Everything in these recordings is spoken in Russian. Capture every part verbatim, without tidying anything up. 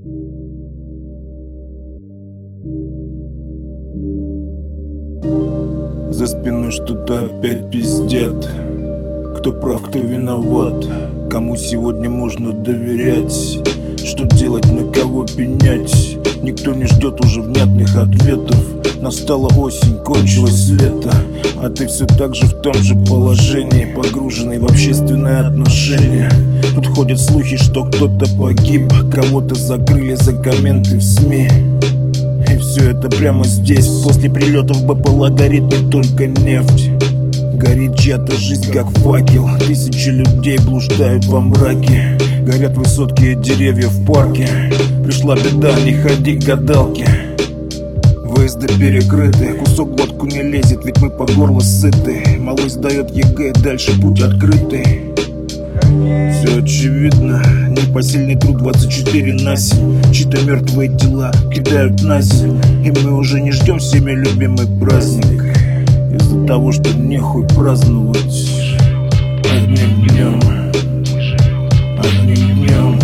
За спиной что-то опять пиздят. Кто прав, кто виноват, кому сегодня можно доверять, что делать, на кого пенять. Никто не ждет уже внятных ответов. Настала осень, кончилось лето, а ты все так же в том же положении, погруженный в общественные отношения. Тут ходят слухи, что кто-то погиб, кого-то закрыли за комменты в СМИ. И все это прямо здесь. После прилетов БПЛА горит не только нефть, горит чья-то жизнь, как факел. Тысячи людей блуждают во мраке, горят высотки и деревья в парке. Пришла беда, не ходи к гадалке. Выезды перекрыты, кусок в глотку не лезет, ведь мы по горло сыты. Малой сдает ЕГЭ, дальше путь открытый. Все очевидно, непосильный труд двадцать четыре на семь. Чьи-то мертвые тела кидают на землю, и мы уже не ждем всеми любимый праздник, из-за того, что нехуй праздновать. Одним днем, одним днем,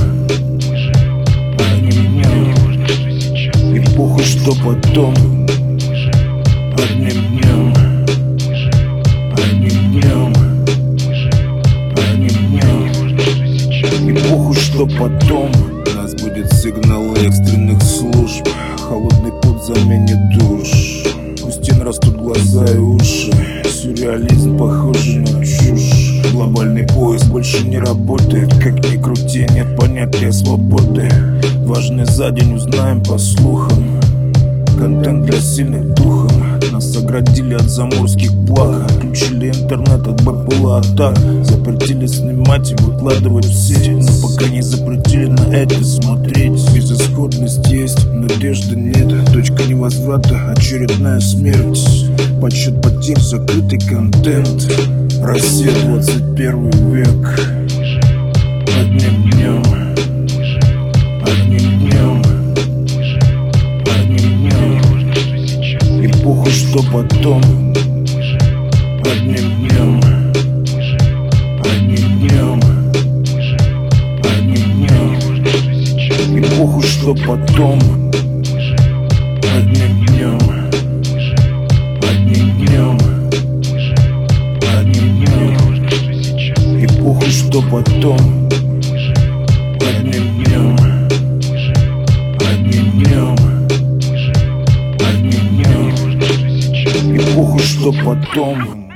одним днем, и похуй, что потом. Одним днем, одним днем, одним днем, и похуй, что потом. Нас будет сигнал экстренных служб, холодный пот заменит душ. У стен растут глаза и уши, сюрреализм похожий на чушь. Глобальный поиск больше не работает, как ни крути, нет понятия свободы. Важное за день узнаем по слухам, контент для сильных духом. Нас оградили от заморских благ, отключили интернет от БПЛА атак, запретили снимать и выкладывать в сеть, но пока не запретили на это смотреть. Безысходность есть, надежды нет, точка невозврата, очередная смерть. Подсчет потерь, закрытый контент. Россия, двадцать первый век. Одним днем, одним днем, одним днем, и похуй, что потом. Одним днем, одним днем, одним днем, и похуй, что потом. Одним днем, одним днем, одним днем, и похуй, что потом. Одним днем, одним днем, одним днем, и похуй, что потом.